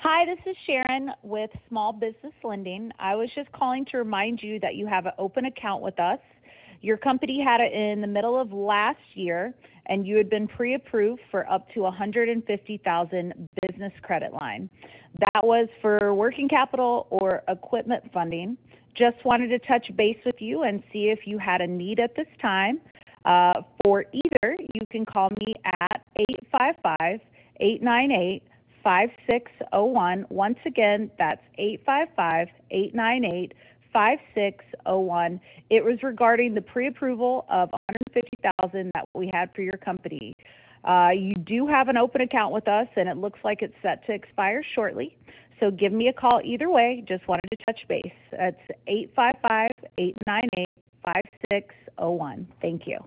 Hi, this is Sharon with Small Business Lending. I was just calling to remind you that you have an open account with us. Your company had it in the middle of last year, and you had been pre-approved for up to $150,000 business credit line. That was for working capital or equipment funding. Just wanted to touch base with you and see if you had a need at this time. For either, you can call me at 855-898-5601. Once again, that's 855-898-5601. It was regarding the pre-approval of $150,000 that we had for your company. You do have an open account with us, and it looks like it's set to expire shortly. So give me a call either way. Just wanted to touch base. That's 855-898-5601. Thank you.